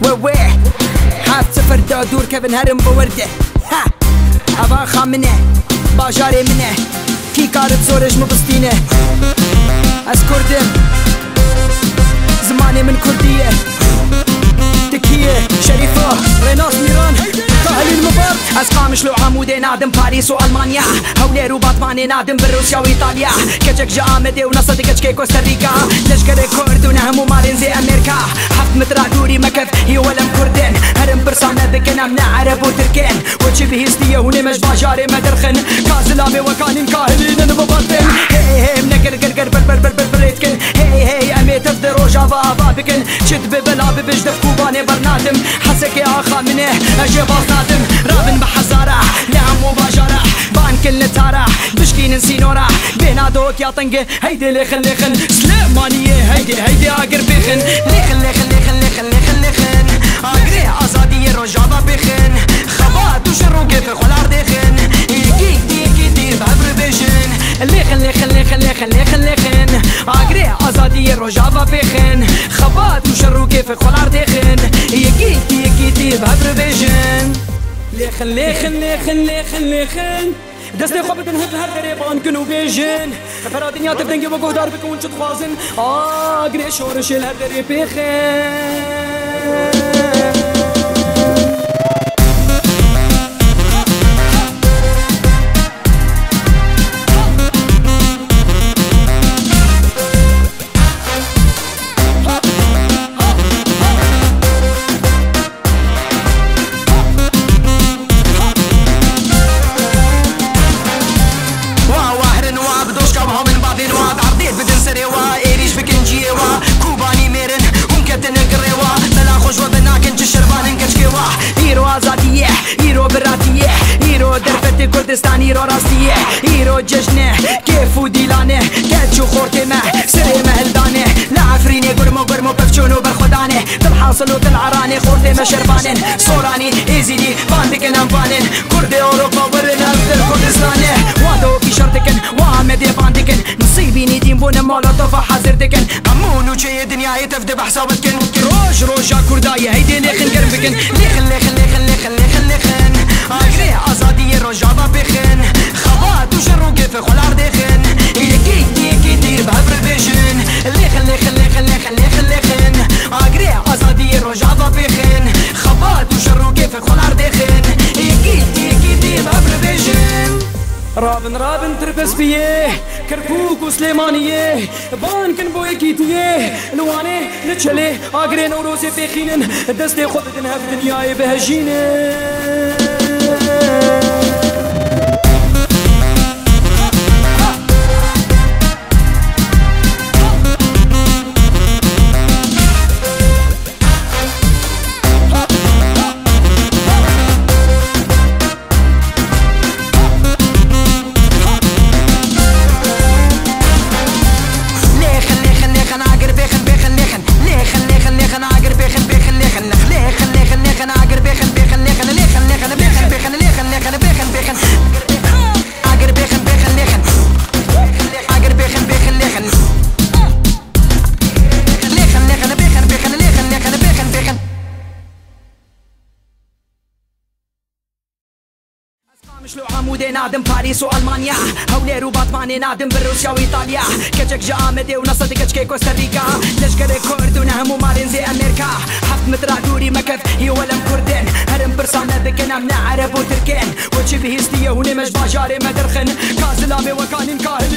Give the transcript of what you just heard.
ووي حاف سفر دور كفن هرم بورده ها أبا خامنه باجاري منه كي كارت زورج مبستينه از كردم زماني من كردية تكية شريفة ريناس ميران كاهلين مبارك از قامش لو عمودي نادم باريس والمانيا هولي رو باتماني نادم بروسيا وايطاليا كجك جا آمده ونصد كجكي كوستاريكا لشكر كرد ونهمو مارين زي امريكا حفت مترا دوري مكف هي ولم كردن هرم برسانه بكن امنا عرب وتركن وچي بهستيه هوني مش باجاري مدرخن كازلامي وكانين كاهلين نبطن هي هي منكر قرقر بر بريتكن هي امي تفدر وجافا بابكن شد ببلا ببجدف كوباني برنادم حسك يا اخا منه اجي باصنادم رابن بحزارة لعم وباجارة بان كل نتارة بشكين نسينورة بينا دوك يا طنقة هيدي ليخن سليمانية هيدي اقر بيخن ليخن اقري ازادي رجابة بيخن خبات وشرو كيف خلار ديخن يكي دير بعبر بيجن ليخن اقري ازادي رجابة بيخن خبات وشرو كيف خلار ديخن يكي دير بعبر بيجن ليخن دستي خوبت نهد هر دريبان كنو بيجن فرا دنيا تفدنجي وقو دار بكون شد خوازن اقري شورش الهر دري بيخن كردستان ايرو راستيه ايرو جشنه كيف وديلانه كاتشو خورتمه سري مهلدانه لا عفريني قرمو بفشونو برخدانه تلحاصل وتلعراني خورتمه شربانن صوراني ايزيدي باندكن انفانن كرد اوروبا ورن افضل كردستانه وادو في شرطكن وامدي باندكن نصيبيني دين بون مولوتوفا حاضردكن امونو جاي دنيا يتفدي بحسابتكن روجا كردايه هيدي ليخن قربكن ليخن اقري ازادي رجابة بخن خبات وشرو كيف خلار دخن يكي دير بعبر بيجن ليخن اقري ازادي رجابة بخن خبات وشرو كيف خلار دخن يكي دير بعبر بيجن رابن تربس بيه كركوك وسليمانيه بان كن بوي كيتيه لواني نتشلي اقري نوروسي بخينن دستي خودتن هف دنياي بهجينه مش لو عمودي نادم باريس والمانيا هولي رو باتماني نادم بروسيا وايطاليا كجك جا آمده ونصد كجكي كوستاريكا لشكر كرد ونهمو مارين زي امريكا حفت مترا دوري مكف هي ولم كردن هرم برسانه بكن امنا عرب وتركن وچي بهستيه هوني مش باجاري مدرخن كازلامي وكانين كاهلين